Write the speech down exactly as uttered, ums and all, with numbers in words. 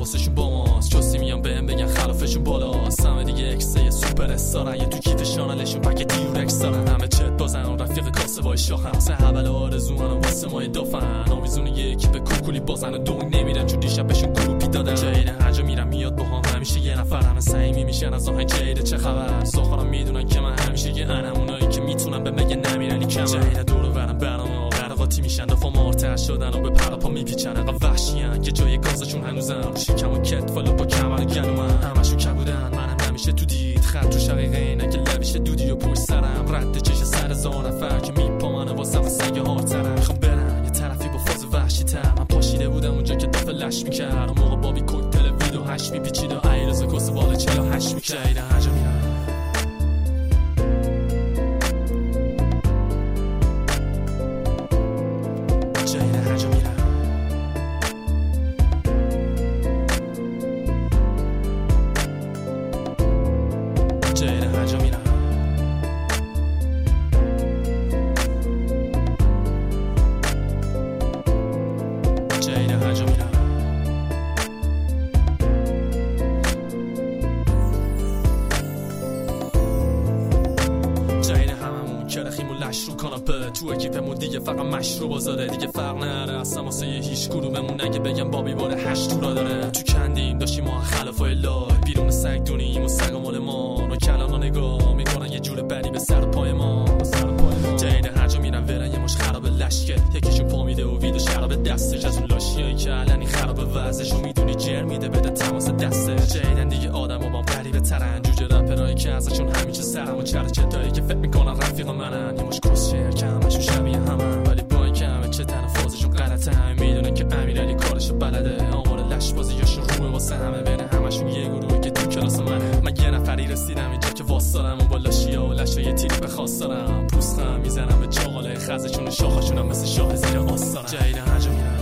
تماسشون با ماست، جستی میان بهم بگن خلافشون بالاست. همه دیگه اکسه سوپر استارن، یه تو کیف شانلشون پک دیورکس دارن. همه چت بازن و رفیق کاسه وای شاخن، سه اول آرزوان و واسه مای دافن. آویزون یکی به کوکولی بازن و دون نمیرن چون دیشب بهشون گروپی دادن. جیده هر جا میرم میاد با هم همیشه یه نفر، همه صمیمی میشن از آهنگ جیده چه خبر. ساخرام میدونن که من همیشه یه انم، اونایی که میتونن به مگه نمیرن کم. جیده دور و برم برنامه قرقاتی میشن، دفعه مارتر شدن و به پرپا میپیچن. انقدر وحشیان که جای گازشون هنوزن، رو شکم و کتف و لپا کمر و گلومن. همشون کبودن منم نمیشه تو دید، خط تو شقیقه اینه که لبیشه دودی و پشت سرم. رد چش سر زار نفر که میپامنه واسه سگ هارترم. میخوام برم یه طرفی با فاز وحشی تر، من پاشیده بودم اونجا که دفعه لش میکرد. اون موقع بابی کوکتل ویدو هش میپیچید و ایرز کس والا چلا هش میکرد. جیده هر جا میرم رو کاناپه تو اکیپمون دیگه فقط مشروب آزاده. دیگه فرق نره اصلا واسه هیچ کدوممون، نگه بگم بابی باره هشت تو را داره. تو کندیم داشتیم ما خلافای لای، بیرون سگ دونیم و سگ مال ما. رو کلانا نگاه میکنن یه جور بری به سر پای ما. جیده هر جا میرن ورن یه مش خراب لشکه، یکیشون پا میده و ویدو شراب دستش. از اون لاشیایی که علنی خراب وضعشو میدونی جر میده بده تماس دسته. جیدن دیگه آدم و با غریبه ترن، جوجه رپرایی که ازشون همیشه سرم و چر چتایی که فکر میکنن رفیق منن. یه مش کس شعر که همشون شبیه همن، ولی با این که همه چه تن فازشون غلطه. همه میدونن که امیرعلی کارشو بلده، آمار لش بازیاشون رومه واسه همه. بین همشون یه گروهی که تو کلاس منه. من یه نفری رسیدم اینجا که واسدارم و با لاشیا و لشای تیری بخواست دارم. پوستم میزنم به چاقاله خزشون و شاخشونم مثل شاه زیر آستانم. جیده هر جا میرم